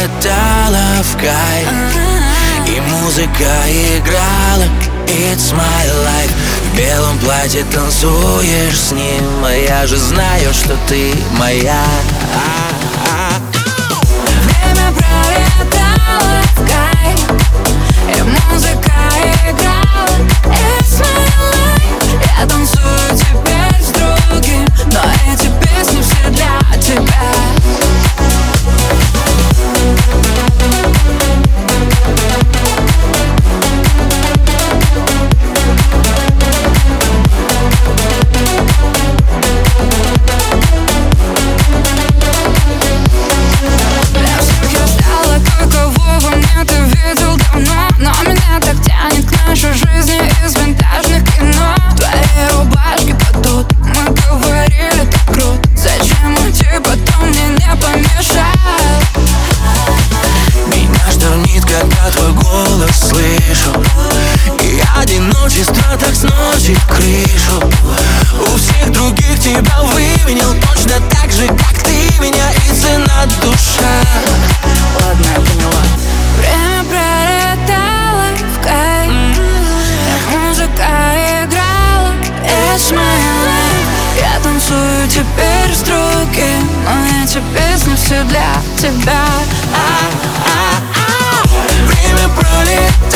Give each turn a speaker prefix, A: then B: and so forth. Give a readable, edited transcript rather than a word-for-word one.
A: пролетала в кайф, и музыка играла It's my life. В белом платье танцуешь с ним, а я же знаю, что ты моя.
B: Время пролетало в кайф, и музыка играла It's my life. Я танцую теперь с другим, но эти песни все для тебя.
A: Одиночество так сносит крышу. У всех других тебя выменял точно так же, как ты меня, и цена душа.
B: Ладно, я поняла. Время пролетало в кайф, музыка играла It's my life. Я танцую теперь с другим, но эти песни все для тебя.
A: Время пролетало